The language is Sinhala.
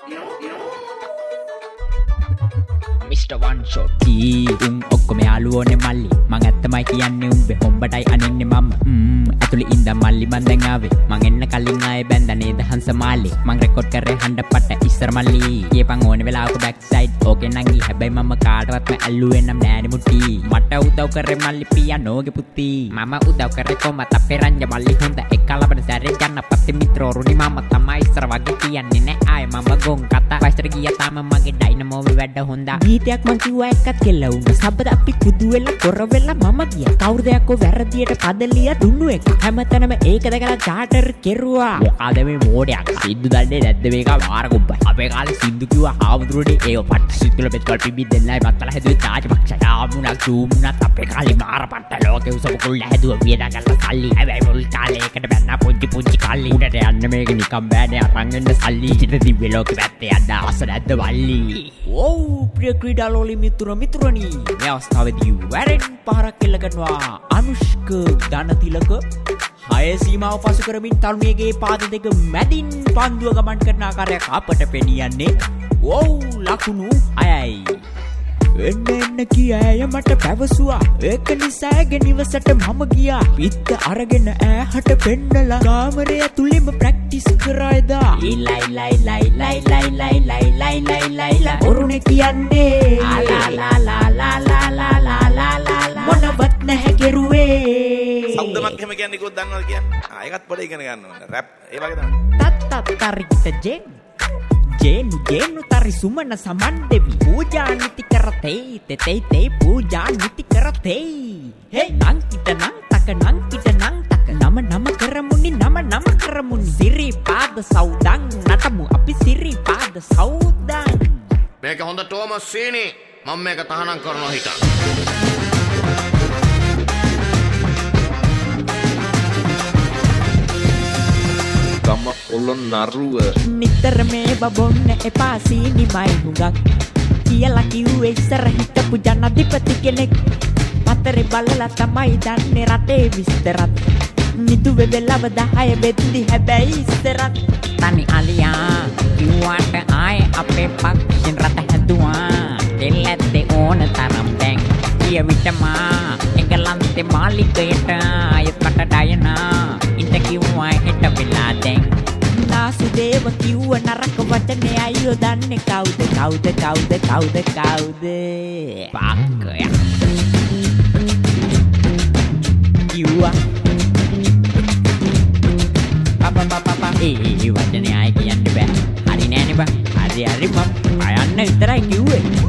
Mr. One Shot ඔක්කොම යාළුවෝනේ මල්ලි මං ඇත්තමයි කියන්නේ උඹේ හොම්බටයි අනින්නේ මම ඇතුළේ ඉඳන් මල්ලි මං දැන් ආවේ මං එන්න කලින් ආයේ බැන්දා නේද හංස මාලි මං රෙකෝඩ් කරේ හඬපට ඉස්සර මල්ලි කියපන් ඕනේ වෙලාවක බෑක් සයිඩ් ඕකේ නං ගියේ හැබැයි මම කාටවත්ම ඇල්ලුවේ නම් නෑනේ මුටි මට උදව් කරේ මල්ලි පියානෝගේ පුති මම උදව් කරේ කොමත අපේ රංජ මල්ලි හොඳ එක්කලබන සැරේ යන්න පස්සේ මිත්‍රෝරුනි මම තමයි ඉස්සර වගේ කියන්නේ නෑ ආයේ මම ගොන් කතා වයිස්තර ගියා තාම මගේ ඩයිනමෝ වැඩ හොඳා ගීතයක් මං කිව්වා එක්කත් කෙල්ල උඹ සබ්බද අපි කුදු වෙලා කොර වෙලා මම ගියා කවුරුද යකෝ වැරදියට පදලිය දුන්නු එක හැමතැනම ඒක දැකලා චාටර් කෙරුවා මොකද මේ මෝඩයක් සිද්දු දන්නේ නැද්ද මේක වාර කුබ්බයි අපේ කාලේ සිද්දු කිව්වා ආවුදුරේ ඒව පට්ට සිද්දුල පෙත්කල් පිබි දෙන්නයි බත්තලා හැදුවේ තාජ බක්ෂ ආමුණක් සූමුණක් අපේ කාලේ මාර පට්ට ලෝකේ උසම කුල්ල හැදුවා වියදා ගන්න සල්ලි හැබැයි මුල් කාලේ එකට බැන්නා පුංචි කල්ලි උඩට යන්න මේක නිකම් බෑනේ අරන් එන්න සල්ලි ඉතින් දිව්වේ ලෝකෙ පැත්තේ යන්න ආස නැද්ද වල්ලි ඕ ප්‍රිය ක්‍රීඩාලෝලි මිතුරනි මේ අවස්ථාවේදී වැරෙන් පහරක් කෙල්ල කරනවා අනුෂ්ක ධනතිලක හය සීමාව පසු කරමින් තරුණියගේ පාද දෙක මැදින් පන්දුව ගමන් කරන ආකාරයක් අපට පෙනියන්නේ ඕ ලකුණු 6යි එන්න කියාය මට පැවසුවා ඒක නිසා ගෙනිවසට මම ගියා පිට අරගෙන ඈහට පෙන්නලා කාමරය ඇතුළෙම ප්‍රැක්ටිස් කරයිදා ලයි ඔරුනේ කියන්නේ මොනවත් නැහැ කෙරුවේ සෞන්දර්යමත් එහෙම කියන්නේ කිව්වොත් දන්නවද කියන්නේ ඒකත් පොඩ ඉගෙන ගන්න ඕනේ රැප් ඒ වගේ තමයි තත් තරිත ජේනු තරි සුමන සමන් දෙවි පූජා නිති කරතේ තේ පූජා නිති කරතේ හේ නං කිට නං තක නං කිට නං තක නම කරමුනි නම කරමුනි සිරිපාද සෞදන් නටමු අපි සිරිපාද සෞදන් මේක හොඳ ටෝමස් සීනි මම මේක තහනම් කරනවා හිටන් ගම පොළොන් නරුව නිතර මේ බබොන්න එපා සීනිමයි හුඟක් කියලා කිව්වේ ඉස්සර හිටපු ජනාධිපති කෙනෙක් පතරේ බලලා තමයි දන්නේ රටේ විස්තරත් නිදුවේ වෙලව 10 වෙද්දි හැබැයි ඉස්සරත් තනි අලියා කිව්වට ආයේ අපේ පක්ෂෙන් රට හැදුවා දෙල්ලැත්තේ ඕන තරම් දැන් කිය විටමා එංගලන්තේ මාලිකයට ආයෙත් මට ඩයනා ඉන්න කිව්වා හෙට වෙලා දැන් නාසුදේව කිව්ව නරක වචනේ අයියෝ දන්නේ කවුද පාක්කය කිව්වා පාපා ඒ වචනේ ආයෙ කියන්න බෑ හරි නෑනේ බා හරි මම අයන්න විතරයි කිව්වේ